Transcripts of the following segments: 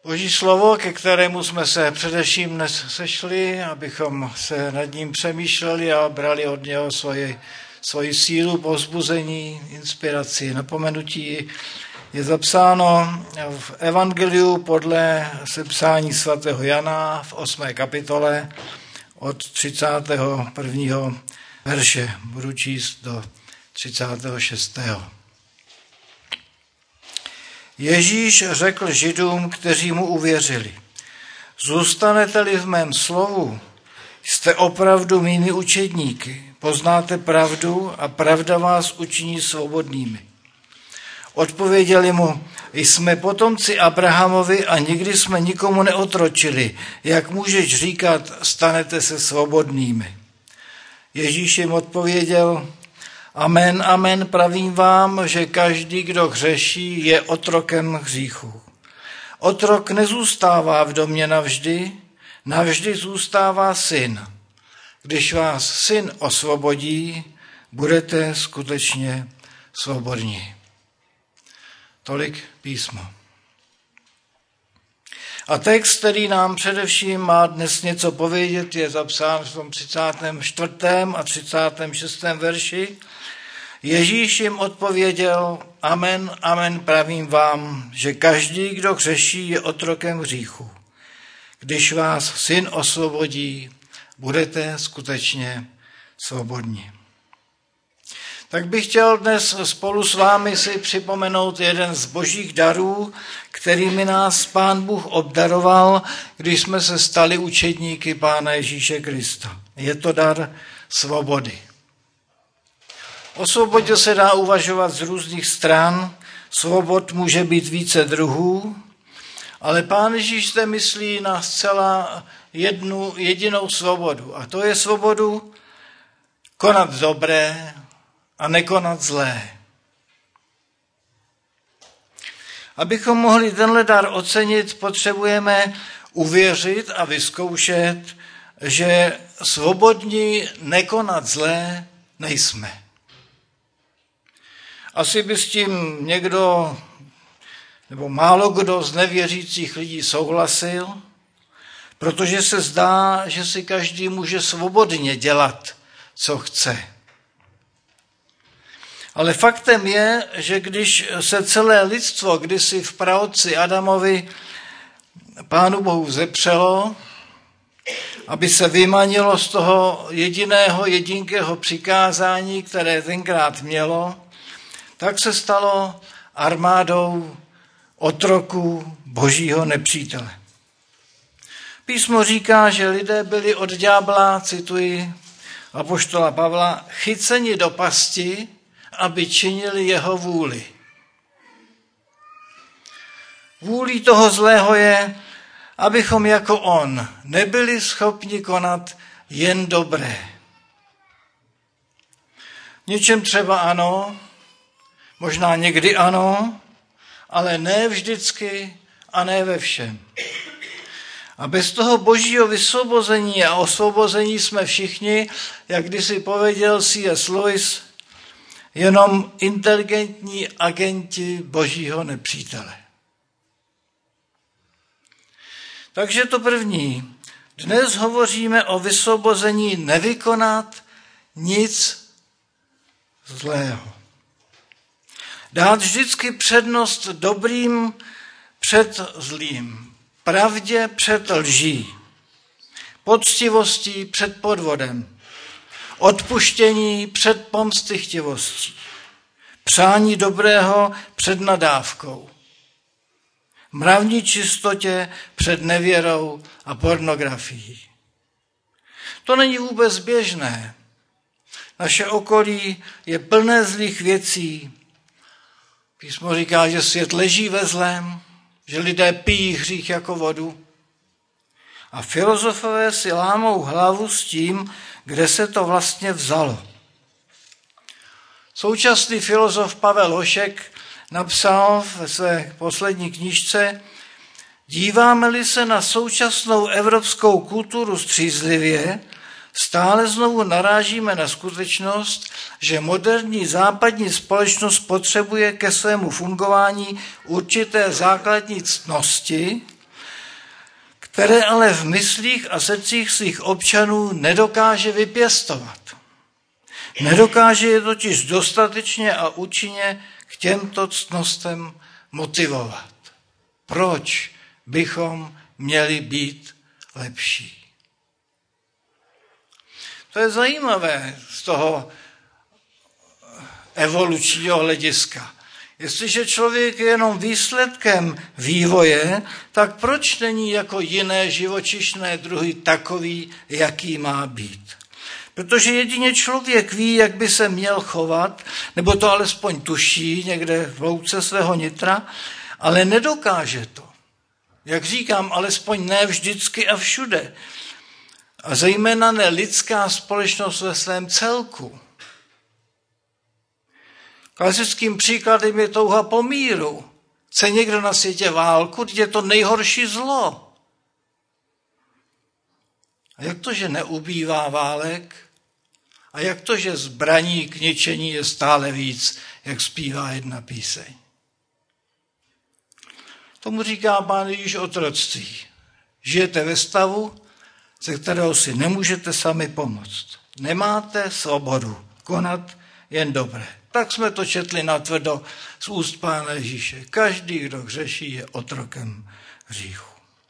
Boží slovo, ke kterému jsme se především dnes sešli, abychom se nad ním přemýšleli a brali od něho svoji sílu, povzbuzení, inspiraci, napomenutí, je zapsáno v Evangeliu podle sepsání svatého Jana v 8. kapitole od 31. verše. Budu číst do 36. Ježíš řekl Židům, kteří mu uvěřili: zůstanete-li v mém slovu, jste opravdu mými učedníky, poznáte pravdu a pravda vás učiní svobodnými. Odpověděli mu: jsme potomci Abrahamovi a nikdy jsme nikomu neotročili. Jak můžeš říkat, stanete se svobodnými? Ježíš jim odpověděl: amen, amen, pravím vám, že každý, kdo hřeší, je otrokem hříchu. Otrok nezůstává v domě navždy, navždy zůstává syn. Když vás syn osvobodí, budete skutečně svobodní. Tolik písmo. A text, který nám především má dnes něco povědět, je zapsán v tom 34. a 36. verši. Ježíš jim odpověděl: amen, amen, pravím vám, že každý, kdo hřeší, je otrokem hříchu. Když vás syn osvobodí, budete skutečně svobodní. Tak bych chtěl dnes spolu s vámi si připomenout jeden z božích darů, kterými nás Pán Bůh obdaroval, když jsme se stali učedníky Pána Ježíše Krista. Je to dar svobody. O svobodě se dá uvažovat z různých stran, svobod může být více druhů, ale Pán Ježíš zde myslí na zcela jednu jedinou svobodu, a to je svobodu konat dobré a nekonat zlé. Abychom mohli tenhle dar ocenit, potřebujeme uvěřit a vyzkoušet, že svobodní nekonat zlé nejsme. Asi by s tím někdo nebo málo kdo z nevěřících lidí souhlasil, protože se zdá, že si každý může svobodně dělat, co chce. Ale faktem je, že když se celé lidstvo kdysi v praotci Adamovi Pánu Bohu zepřelo, aby se vymanilo z toho jedinkého přikázání, které tenkrát mělo, tak se stalo armádou otroků božího nepřítele. Písmo říká, že lidé byli od ďábla, cituji apoštola Pavla, chyceni do pasti, aby činili jeho vůli. Vůlí toho zlého je, abychom jako on nebyli schopni konat jen dobré. Něčem třeba ano, možná někdy ano, ale ne vždycky a ne ve všem. A bez toho božího vysvobození a osvobození jsme všichni, jak kdysi pověděl C.S. Lewis, jenom inteligentní agenti božího nepřítele. Takže to první. Dnes hovoříme o vysvobození nevykonat nic zlého. Dát vždycky přednost dobrým před zlým, pravdě před lží, poctivostí před podvodem, odpuštění před pomstychtivostí, přání dobrého před nadávkou, mravní čistotě před nevěrou a pornografií. To není vůbec běžné. Naše okolí je plné zlých věcí. Písmo říká, že svět leží ve zlém, že lidé pijí hřích jako vodu. A filozofové si lámou hlavu s tím, kde se to vlastně vzalo. Současný filozof Pavel Hošek napsal ve své poslední knížce: díváme-li se na současnou evropskou kulturu střízlivě, stále znovu narážíme na skutečnost, že moderní západní společnost potřebuje ke svému fungování určité základní ctnosti, které ale v myslích a srdcích svých občanů nedokáže vypěstovat. Nedokáže je totiž dostatečně a účinně k těmto ctnostem motivovat. Proč bychom měli být lepší? To je zajímavé z toho evolučního hlediska. Jestliže člověk je jenom výsledkem vývoje, tak proč není jako jiné živočišné druhy takový, jaký má být? Protože jedině člověk ví, jak by se měl chovat, nebo to alespoň tuší někde v hloubce svého nitra, ale nedokáže to. Jak říkám, alespoň ne vždycky a všude. A zejména ne lidská společnost ve svém celku. Klasickým příkladem je touha po míru. Chce někdo na světě válku, teď je to nejhorší zlo. A jak to, že neubývá válek? A jak to, že zbraní k ničení je stále víc, jak zpívá jedna píseň? Tomu říká Pán Ježíš otroctví. Žijete ve stavu, ze kterého si nemůžete sami pomoct. Nemáte svobodu konat jen dobré. Tak jsme to četli natvrdo z úst Pána Ježíše. Každý, kdo hřeší, je otrokem hříchu.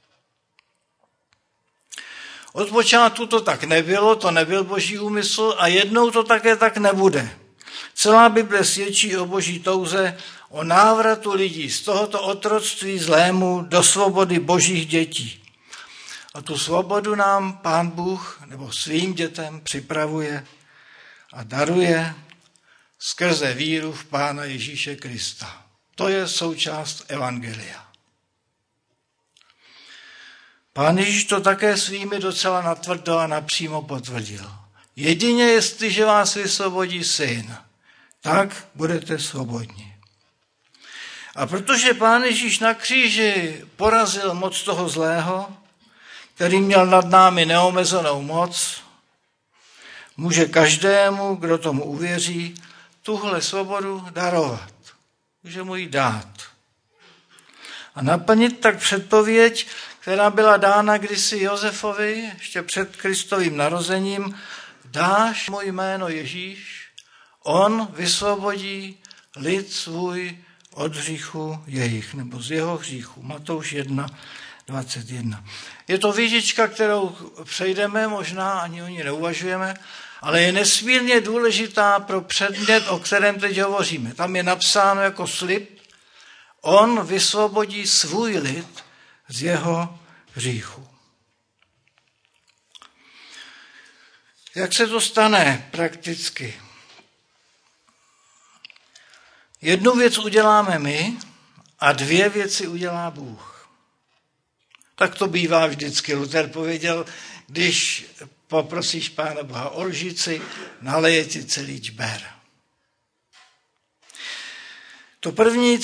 Od počátku to tak nebylo, to nebyl Boží úmysl a jednou to také tak nebude. Celá Bible svědčí o Boží touze, o návratu lidí z tohoto otroctví zlému do svobody Božích dětí. A tu svobodu nám Pán Bůh nebo svým dětem připravuje a daruje skrze víru v Pána Ježíše Krista. To je součást evangelia. Pán Ježíš to také svými docela natvrdo a napřímo potvrdil. Jedině jestliže vás vysvobodí Syn, tak budete svobodní. A protože Pán Ježíš na kříži porazil moc toho zlého, který měl nad námi neomezenou moc, může každému, kdo tomu uvěří, tuhle svobodu darovat. Může mu ji dát. A naplnit tak předpověď, která byla dána kdysi Josefovi, ještě před Kristovým narozením, dáš mu jméno Ježíš, on vysvobodí lid svůj od hříchu jejich, nebo z jeho hříchu. Matouš 1:21. Je to výžička, kterou přejdeme, možná ani o ní neuvažujeme, ale je nesmírně důležitá pro předmět, o kterém teď hovoříme. Tam je napsáno jako slib, on vysvobodí svůj lid z jeho hříchu. Jak se to stane prakticky? Jednu věc uděláme my a dvě věci udělá Bůh. Tak to bývá vždycky. Luther pověděl, když poprosíš Pána Boha o lžici, naleje ti celý čber. To první,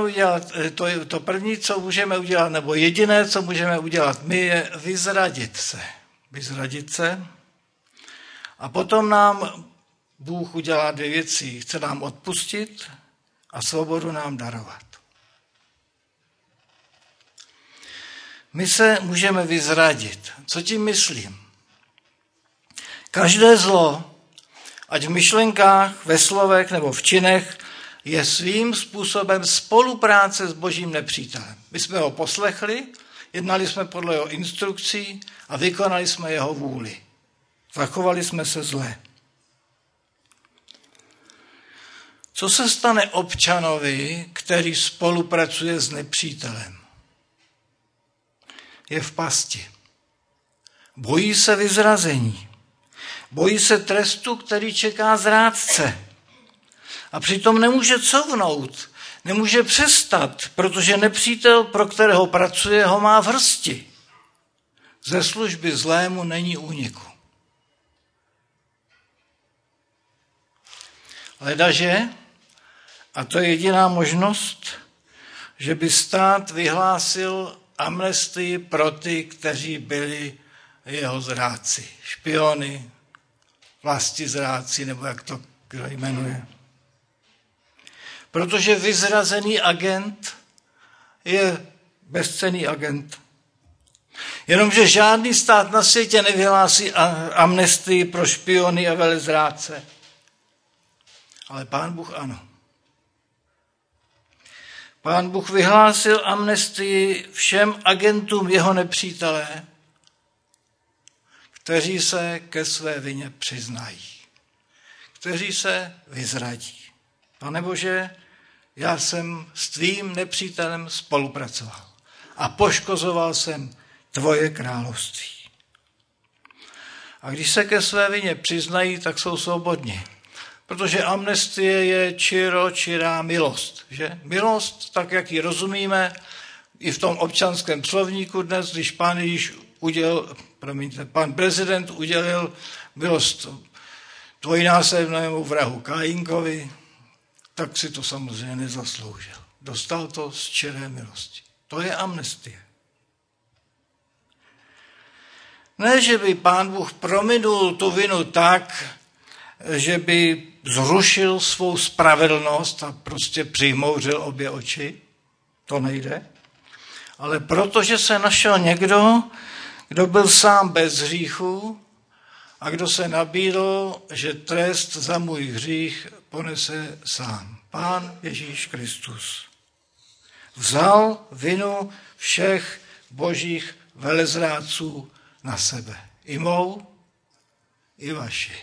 co můžeme udělat, nebo jediné, co můžeme udělat my, je vyzradit se. Vyzradit se. A potom nám Bůh udělá dvě věci. Chce nám odpustit a svobodu nám darovat. My se můžeme vyzradit. Co tím myslím? Každé zlo, ať v myšlenkách, ve slovech nebo v činech, je svým způsobem spolupráce s Božím nepřítelem. My jsme ho poslechli, jednali jsme podle jeho instrukcí a vykonali jsme jeho vůli. Zachovali jsme se zle. Co se stane občanovi, který spolupracuje s nepřítelem? Je v pasti. Bojí se vyzrazení. Bojí se trestu, který čeká zrádce. A přitom nemůže covnout, nemůže přestat, protože nepřítel, pro kterého pracuje, ho má v hrsti. Ze služby zlému není úniku. Ledaže, a to je jediná možnost, že by stát vyhlásil amnestii pro ty, kteří byli jeho zrádci, špiony, vlastizrádci, nebo jak to kdo jmenuje. Protože vyzrazený agent je bezcenný agent. Jenomže žádný stát na světě nevyhlásí amnestii pro špiony a velezrádce. Ale Pán Bůh ano. Pán Bůh vyhlásil amnestii všem agentům jeho nepřítele, kteří se ke své vině přiznají, kteří se vyzradí. Pane Bože, já jsem s tvým nepřítelem spolupracoval a poškozoval jsem tvoje království. A když se ke své vině přiznají, tak jsou svobodní. Protože amnestie je čirá milost. Že? Milost, tak jak ji rozumíme, i v tom občanském slovníku dnes, když pan prezident udělil milost dvojnásobnému vrahu Kaínkovi, tak si to samozřejmě nezasloužil. Dostal to z čiré milosti. To je amnestie. Ne, že by Pán Bůh prominul tu vinu tak, že by zrušil svou spravedlnost a prostě přimouřil obě oči. To nejde. Ale protože se našel někdo, kdo byl sám bez hříchu a kdo se nabídl, že trest za můj hřích ponese sám. Pán Ježíš Kristus vzal vinu všech božích velezrádců na sebe. I mou, i vaši.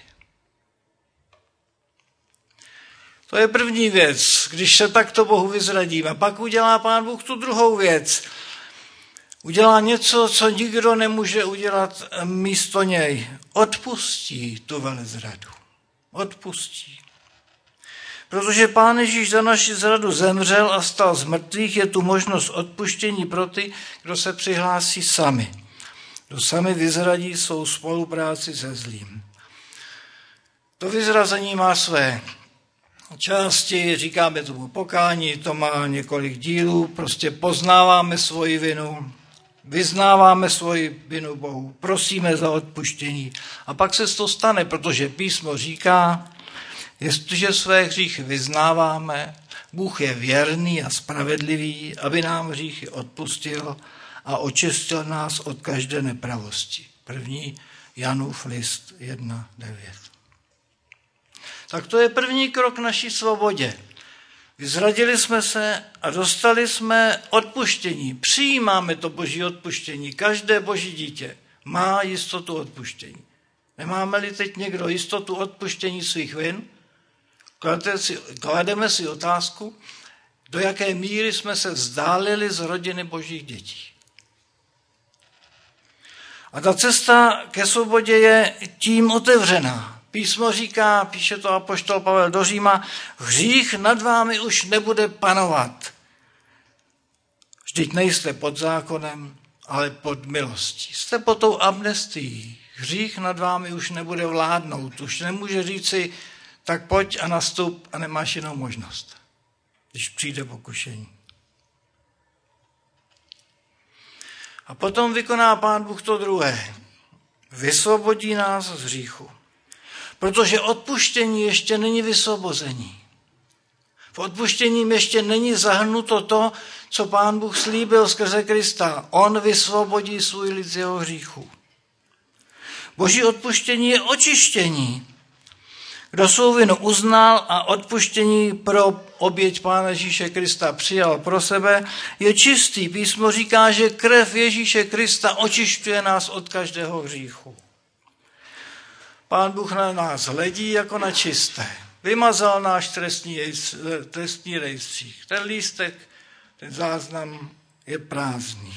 To je první věc, když se takto Bohu vyzradíme. Pak udělá Pán Bůh tu druhou věc. Udělá něco, co nikdo nemůže udělat místo něj. Odpustí tu velezradu. Odpustí. Protože Pán Ježíš za naši zradu zemřel a stal z mrtvých, je tu možnost odpuštění pro ty, kdo se přihlásí sami. Kdo sami vyzradí svou spolupráci se zlým. To vyzrazení má své části, říkáme tomu pokání, to má několik dílů, prostě poznáváme svoji vinu, vyznáváme svoji vinu Bohu, prosíme za odpuštění a pak se to stane, protože písmo říká, jestliže své hříchy vyznáváme, Bůh je věrný a spravedlivý, aby nám hříchy odpustil a očistil nás od každé nepravosti. 1. Janův list 1.9. Tak to je první krok k naší svobodě. Vyzradili jsme se a dostali jsme odpuštění. Přijímáme to boží odpuštění. Každé boží dítě má jistotu odpuštění. Nemáme-li teď někdo jistotu odpuštění svých vin? Klademe si otázku, do jaké míry jsme se vzdálili z rodiny božích dětí. A ta cesta ke svobodě je tím otevřená. Písmo říká, píše to apoštol Pavel do Říma, hřích nad vámi už nebude panovat. Vždyť nejste pod zákonem, ale pod milostí. Jste pod tou amnestií. Hřích nad vámi už nebude vládnout. Už nemůže říci, tak pojď a nastup a nemáš jinou možnost, když přijde pokušení. A potom vykoná Pán Bůh to druhé. Vysvobodí nás z hříchu. Protože odpuštění ještě není vysvobození. V odpuštěním ještě není zahrnuto to, co Pán Bůh slíbil skrze Krista. On vysvobodí svůj lid z jeho hříchu. Boží odpuštění je očištění. Kdo svou vinu uznal a odpuštění pro oběť Pána Ježíše Krista přijal pro sebe, je čistý. Písmo říká, že krev Ježíše Krista očišťuje nás od každého hříchu. Pán Bůh na nás hledí jako na čisté. Vymazal náš trestní rejstřík. Ten lístek, ten záznam je prázdný.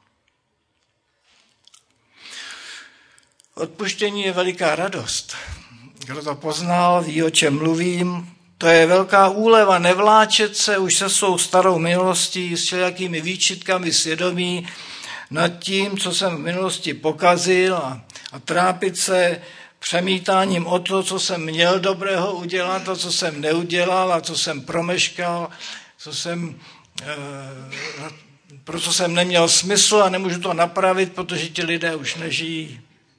Odpuštění je veliká radost. Kdo to poznal, ví, o čem mluvím. To je velká úleva nevláčet se už se svou starou minulostí, s všelijakými výčitkami svědomí nad tím, co jsem v minulosti pokazil a trápit se přemítáním o to, co jsem měl dobrého udělat, to, co jsem neudělal a co jsem promeškal, pro co jsem neměl smysl a nemůžu to napravit, protože ti lidé už nežijí.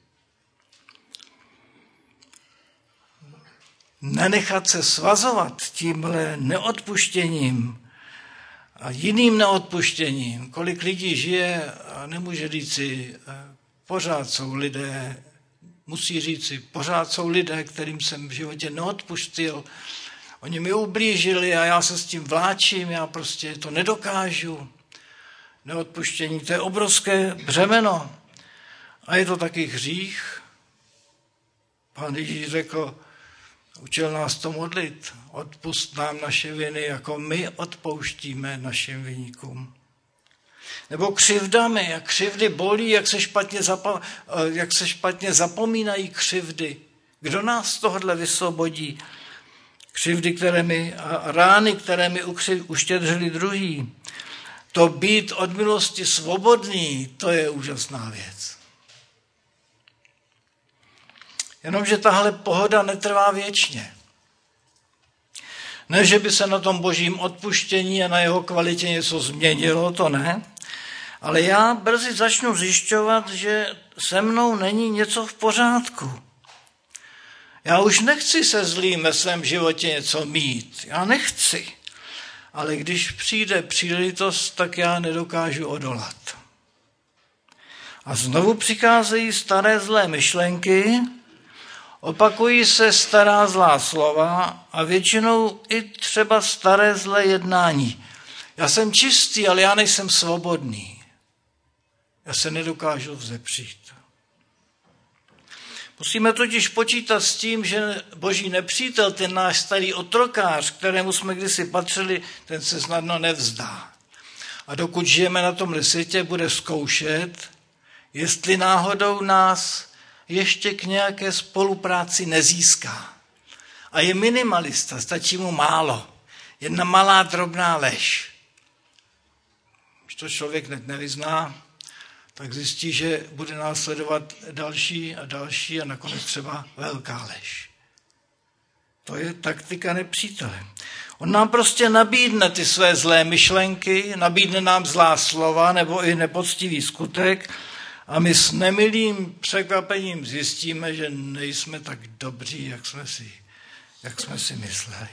Nenechat se svazovat tímhle neodpuštěním a jiným neodpuštěním. Kolik lidí žije a nemůže říci, pořád jsou lidé, musí říci, pořád jsou lidé, kterým jsem v životě neodpustil. Oni mi ublížili a já se s tím vláčím, já prostě to nedokážu. Neodpuštění, to je obrovské břemeno. A je to taky hřích. Pán Ježíš řekl, učil nás to modlit. Odpusť nám naše viny, jako my odpouštíme našim viníkům. Nebo křivdami, jak křivdy bolí, jak se špatně zapomínají křivdy. Kdo nás z tohohle vysvobodí? Křivdy, a rány, které mi uštědřili druhý. To být od milosti svobodný, to je úžasná věc. Jenomže tahle pohoda netrvá věčně. Ne, že by se na tom božím odpuštění a na jeho kvalitě něco změnilo, to ne. Ale já brzy začnu zjišťovat, že se mnou není něco v pořádku. Já už nechci se zlým ve svém životě něco mít. Já nechci. Ale když přijde příležitost, tak já nedokážu odolat. A znovu přicházejí staré zlé myšlenky, opakují se stará zlá slova a většinou i třeba staré zlé jednání. Já jsem čistý, ale já nejsem svobodný. Já se nedokážu vzepřít. Musíme totiž počítat s tím, že boží nepřítel, ten náš starý otrokář, kterému jsme kdysi patřili, ten se snadno nevzdá. A dokud žijeme na tomhle světě, bude zkoušet, jestli náhodou nás ještě k nějaké spolupráci nezíská. A je minimalista, stačí mu málo. Jedna malá drobná lež. Když to člověk nevyzná, tak zjistí, že bude následovat další a další a nakonec třeba velká lež. To je taktika nepřítele. On nám prostě nabídne ty své zlé myšlenky, nabídne nám zlá slova nebo i nepoctivý skutek a my s nemilým překvapením zjistíme, že nejsme tak dobří, jak jsme si mysleli.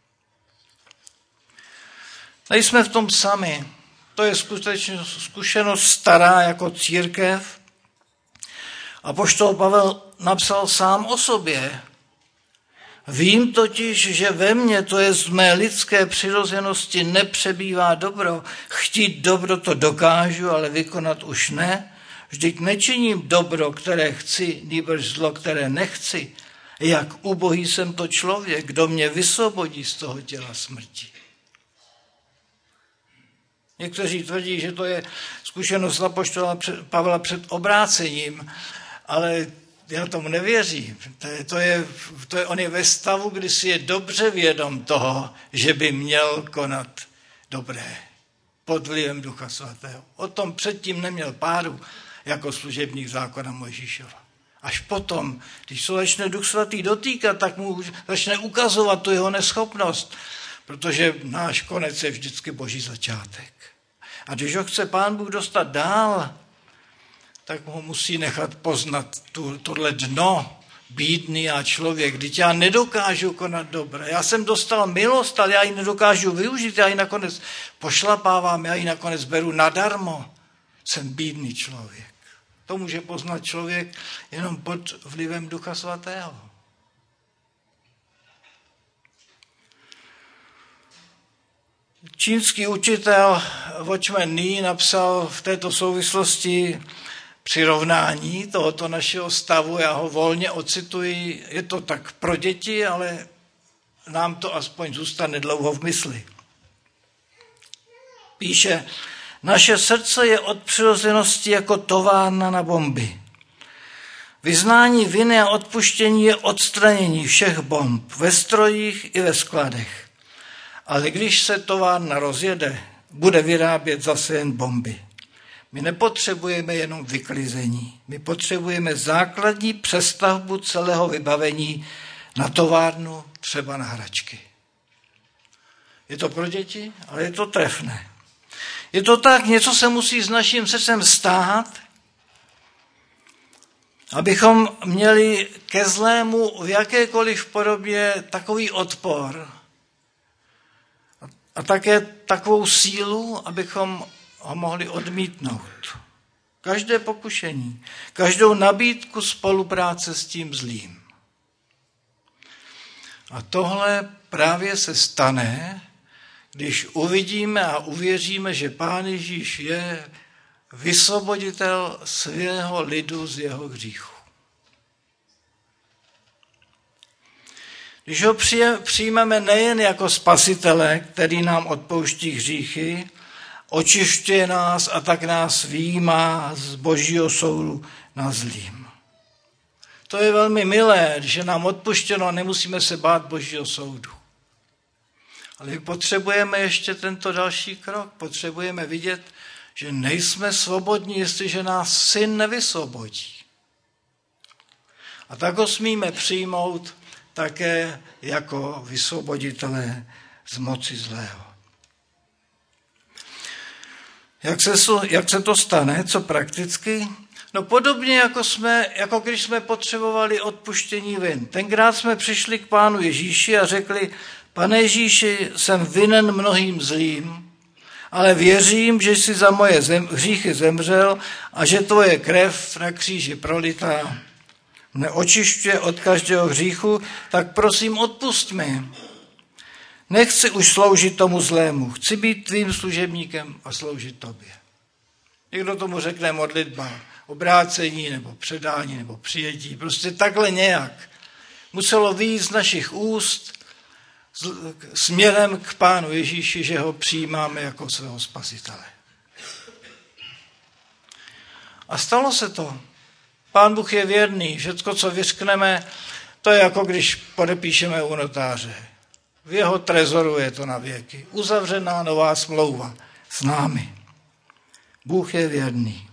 Nejsme v tom sami. To je skutečně zkušenost stará jako církev. Apoštol Pavel napsal sám o sobě. Vím totiž, že ve mně, to je z mé lidské přirozenosti, nepřebývá dobro. Chtít dobro to dokážu, ale vykonat už ne. Vždyť nečiním dobro, které chci, nýbrž zlo, které nechci. Jak ubohý jsem to člověk, kdo mě vysvobodí z toho těla smrti. Někteří tvrdí, že to je zkušenost apoštola Pavla před obrácením, ale já tomu nevěřím. On je ve stavu, kdy si je dobře vědom toho, že by měl konat dobré pod vlivem Ducha Svatého. O tom předtím neměl páru jako služebník zákona Mojžíšova. Až potom, když se začne Duch Svatý dotýkat, tak mu začne ukazovat tu jeho neschopnost, protože náš konec je vždycky boží začátek. A když ho chce Pán Bůh dostat dál, tak ho musí nechat poznat tohle dno, bídný já člověk. Vždyť já nedokážu konat dobré. Já jsem dostal milost, ale já ji nedokážu využít, já ji nakonec pošlapávám, já ji nakonec beru nadarmo. Jsem bídný člověk. To může poznat člověk jenom pod vlivem Ducha Svatého. Čínský učitel Watchman Nee napsal v této souvislosti přirovnání tohoto našeho stavu, já ho volně ocituji, je to tak pro děti, ale nám to aspoň zůstane dlouho v mysli. Píše, naše srdce je od přirozenosti jako továrna na bomby. Vyznání viny a odpuštění je odstranění všech bomb ve strojích i ve skladech. Ale když se továrna rozjede, bude vyrábět zase jen bomby. My nepotřebujeme jenom vyklizení. My potřebujeme základní přestavbu celého vybavení na továrnu, třeba na hračky. Je to pro děti, ale je to trefné. Je to tak, něco se musí s naším srdcem stát, abychom měli ke zlému v jakékoliv podobě takový odpor a také takovou sílu, abychom ho mohli odmítnout. každé pokušení, každou nabídku spolupráce s tím zlým. A tohle právě se stane, když uvidíme a uvěříme, že Pán Ježíš je vysvoboditel svého lidu z jeho hříchu. Když ho přijmeme nejen jako spasitele, který nám odpouští hříchy, očišťuje nás a tak nás vyjímá z božího soudu na zlým. To je velmi milé, že nám odpuštěno a nemusíme se bát božího soudu. Ale potřebujeme ještě tento další krok. Potřebujeme vidět, že nejsme svobodní, jestliže nás syn nevysvobodí. A tak ho smíme přijmout také jako vysvoboditelé z moci zlého. Jak se to stane? Co prakticky? No podobně jako když jsme potřebovali odpuštění vin. Tenkrát jsme přišli k Pánu Ježíši a řekli: Pane Ježíši, jsem vinen mnohým zlým, ale věřím, že jsi za moje hříchy zemřel a že tvoje krev na kříži prolitá mne očišťuje od každého hříchu, tak prosím odpusť mi. Nechci už sloužit tomu zlému, chci být tvým služebníkem a sloužit tobě. Někdo tomu řekne modlitba, obrácení nebo předání nebo přijetí, prostě takhle nějak. Muselo vyjít z našich úst směrem k Pánu Ježíši, že ho přijímáme jako svého spasitele. A stalo se to. Pán Bůh je věrný, všecko, co vyřkneme, to je jako když podepíšeme u notáře. V jeho trezoru je to na věky. Uzavřená nová smlouva s námi. Bůh je věrný.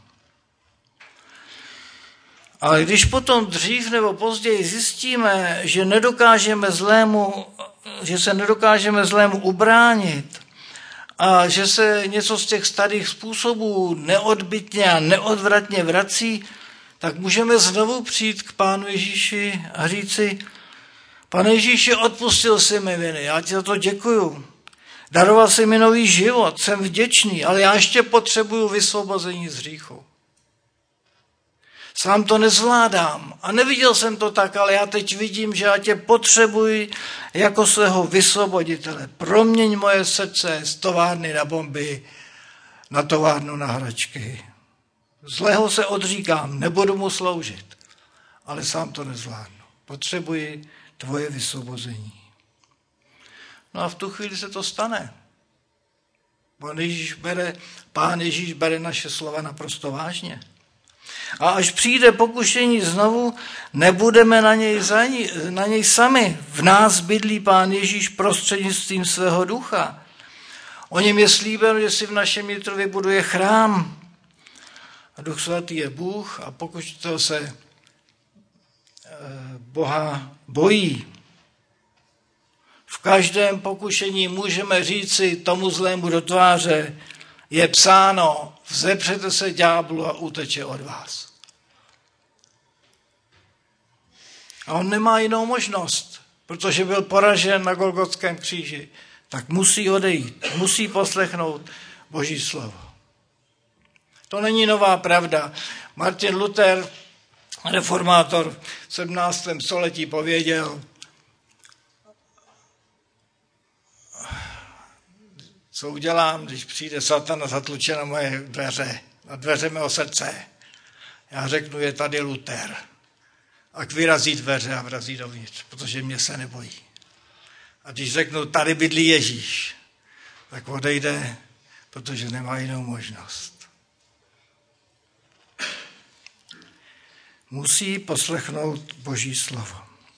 Ale když potom dřív nebo později zjistíme, že se nedokážeme zlému ubránit a že se něco z těch starých způsobů neodbytně a neodvratně vrací, tak můžeme znovu přijít k Pánu Ježíši a říci: Pane Ježíši, odpustil jsi mi viny, já ti za to děkuju. Daroval jsi mi nový život, jsem vděčný, ale já ještě potřebuju vysvobození z hříchu. Sám to nezvládám a neviděl jsem to tak, ale já teď vidím, že já tě potřebuji jako svého vysvoboditele. Proměň moje srdce z továrny na bomby na továrnu na hračky. Zlého se odříkám, nebudu mu sloužit, ale sám to nezvládnu. Potřebuji tvoje vysvobození. No a v tu chvíli se to stane. Pán Ježíš bere naše slova naprosto vážně. A až přijde pokušení znovu, nebudeme na něj sami. V nás bydlí Pán Ježíš prostřednictvím svého ducha. O něm je slíbeno, že si v našem nitru vybuduje chrám. A Duch Svatý je Bůh a pokud to se Boha bojí, v každém pokušení můžeme říci tomu zlému do tváře: je psáno, vzepřete se ďáblu a uteče od vás. A on nemá jinou možnost, protože byl poražen na Golgotském kříži, tak musí odejít, musí poslechnout Boží slovo. To není nová pravda. Martin Luther, reformátor v 17. století, pověděl: co udělám, když přijde Satan a zatluče na moje dveře, na dveře mého srdce. Já řeknu, je tady Luther. Ať vyrazí dveře a vrazí dovnitř, protože mě se nebojí. A když řeknu, tady bydlí Ježíš, tak odejde, protože nemá jinou možnost. Musí poslechnout Boží slovo.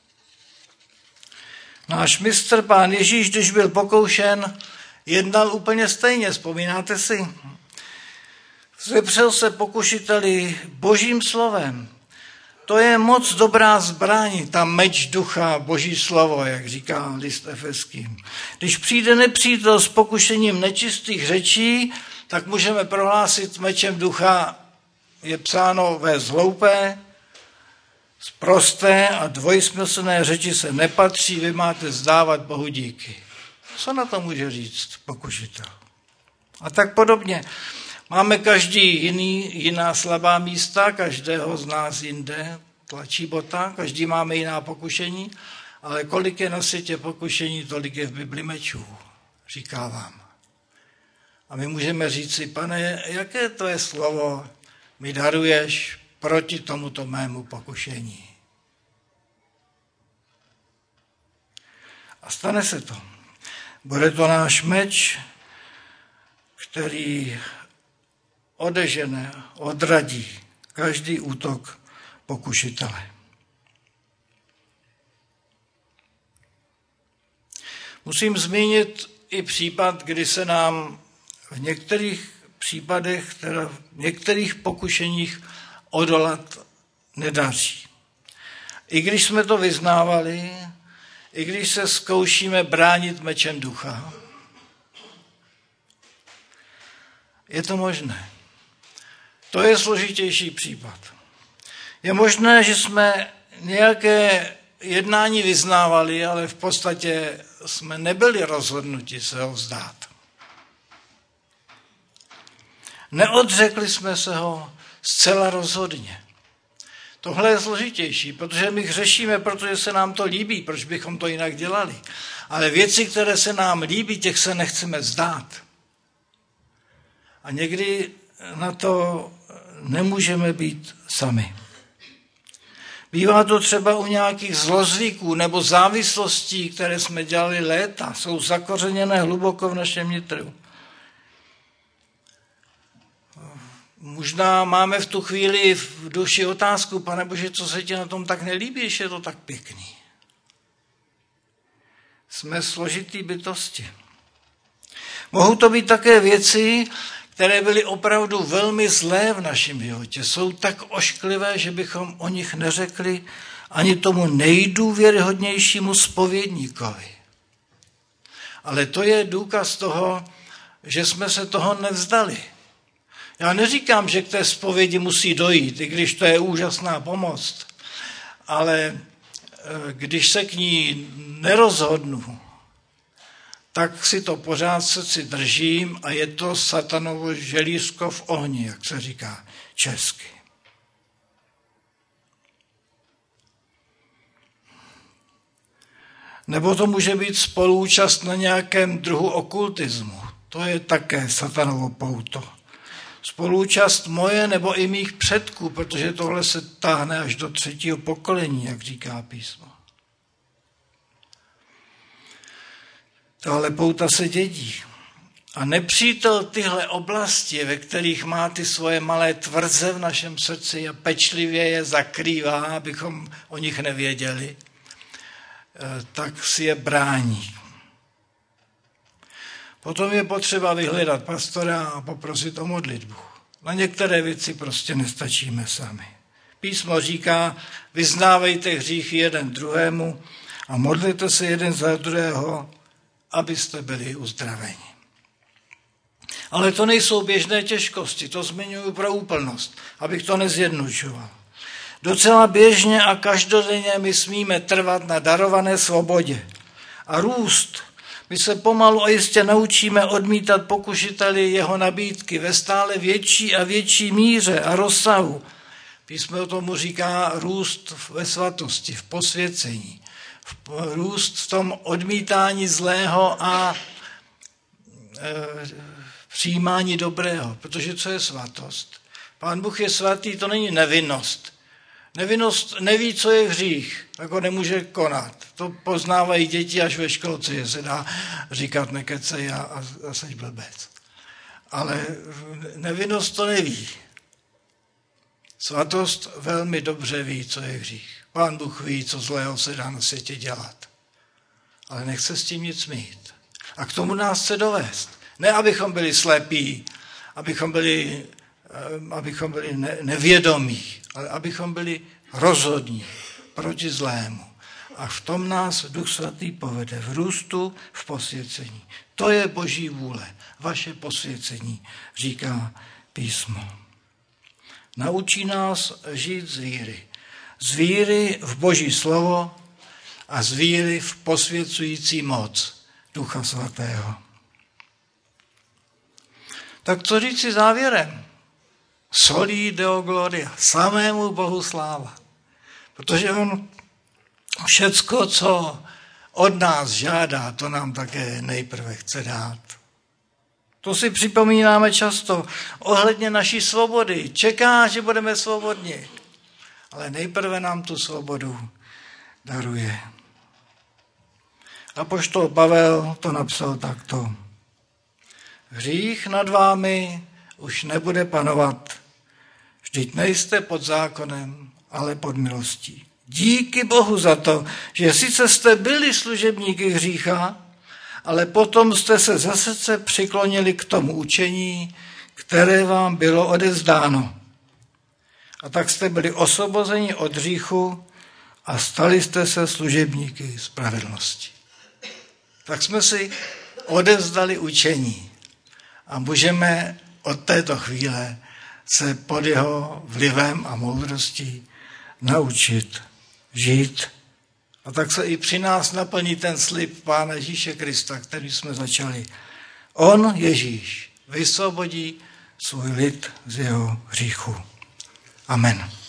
Náš mistr Pán Ježíš, když byl pokoušen, jednal úplně stejně, vzpomínáte si? Vzepřel se pokušiteli Božím slovem. To je moc dobrá zbraň, ta meč ducha, Boží slovo, jak říká list Efeským. Když přijde nepřítel s pokušením nečistých řečí, tak můžeme prohlásit mečem ducha, je psáno: ve hloupé, sprosté a dvojsmyslné řeči se nepatří, vy máte vzdávat Bohu díky. Co na to může říct pokušitel? A tak podobně. Máme každý jiná slabá místa, každého z nás jinde tlačí bota, každý máme jiná pokušení, ale kolik je na světě pokušení, tolik je v Bibli mečů, říká vám. A my můžeme říct si, Pane, jaké to je slovo mi daruješ proti tomuto mému pokušení. A stane se to. Bude to náš meč, který odežene, odradí každý útok pokušitele. Musím zmínit i případ, kdy se nám v některých případech, teda v některých pokušeních odolat nedaří. I když jsme to vyznávali, i když se zkoušíme bránit mečem ducha, je to možné. To je složitější případ. Je možné, že jsme nějaké jednání vyznávali, ale v podstatě jsme nebyli rozhodnuti se ho vzdát. Neodřekli jsme se ho zcela rozhodně. Tohle je složitější, protože my hřešíme, protože se nám to líbí, proč bychom to jinak dělali. Ale věci, které se nám líbí, těch se nechceme vzdát. A někdy na to nemůžeme být sami. Bývá to třeba u nějakých zlozvyků nebo závislostí, které jsme dělali léta, jsou zakořeněné hluboko v našem nitru. Možná máme v tu chvíli v duši otázku, Pane Bože, co se ti na tom tak nelíbí, když je to tak pěkný. Jsme složitý bytosti. Mohou to být také věci, které byly opravdu velmi zlé v našem životě. Jsou tak ošklivé, že bychom o nich neřekli ani tomu nejdůvěryhodnějšímu zpovědníkovi. Ale to je důkaz toho, že jsme se toho nevzdali. Já neříkám, že k té zpovědi musí dojít, i když to je úžasná pomoc, ale když se k ní nerozhodnu, tak si to pořád v srdci držím a je to satanovo želízko v ohni, jak se říká česky. Nebo to může být spoluúčast na nějakém druhu okultismu. To je také satanovo pouto. Spoluúčast moje nebo i mých předků, protože tohle se táhne až do 3. pokolení, jak říká písmo. Tahle pouta se dědí. A nepřítel tyhle oblasti, ve kterých má ty svoje malé tvrze v našem srdci a pečlivě je zakrývá, abychom o nich nevěděli, tak si je brání. Potom je potřeba vyhledat pastora a poprosit o modlitbu. Na některé věci prostě nestačíme sami. Písmo říká, vyznávejte hříchy jeden druhému a modlete se jeden za druhého, abyste byli uzdraveni. Ale to nejsou běžné těžkosti, to zmiňuji pro úplnost, abych to nezjednodušoval. Docela běžně a každodenně my smíme trvat na darované svobodě a růst. My se pomalu a jistě naučíme odmítat pokušiteli jeho nabídky ve stále větší a větší míře a rozsahu. Písmo tomu říká růst ve svatosti, v posvěcení. Růst v tom odmítání zlého a přijímání dobrého. Protože co je svatost? Pán Bůh je svatý, to není nevinnost. Nevinnost neví, co je hřích, tak ho nemůže konat. To poznávají děti až ve školce, že se dá říkat nekecej a seš blbec. Ale nevinnost to neví. Svatost velmi dobře ví, co je hřích. Pán Bůh ví, co zlého se dá na světě dělat. Ale nechce s tím nic mít. A k tomu nás chce dovést. Ne, abychom byli slepí, abychom byli nevědomí, ale abychom byli rozhodní proti zlému. A v tom nás Duch Svatý povede v růstu, v posvěcení. To je Boží vůle, vaše posvěcení, říká písmo. Naučí nás žít z víry. Z víry v Boží slovo a z víry v posvěcující moc Ducha Svatého. Tak co říci závěrem? Soli Deo gloria, samému Bohu sláva. Protože on všecko, co od nás žádá, to nám také nejprve chce dát. To si připomínáme často ohledně naší svobody. Čeká, že budeme svobodní. Ale nejprve nám tu svobodu daruje. Apoštol Pavel to napsal takto. Hřích nad vámi už nebude panovat. Vždyť nejste pod zákonem, ale pod milostí. Díky Bohu za to, že sice jste byli služebníky hřícha, ale potom jste se za srdce přiklonili k tomu učení, které vám bylo odevzdáno. A tak jste byli osvobozeni od hříchu a stali jste se služebníky spravedlnosti. Tak jsme si odevzdali učení a můžeme od této chvíle se pod jeho vlivem a moudrostí naučit žít. A tak se i při nás naplní ten slib Pána Ježíše Krista, který jsme začali. On, Ježíš, vysvobodí svůj lid z jeho hříchu. Amen.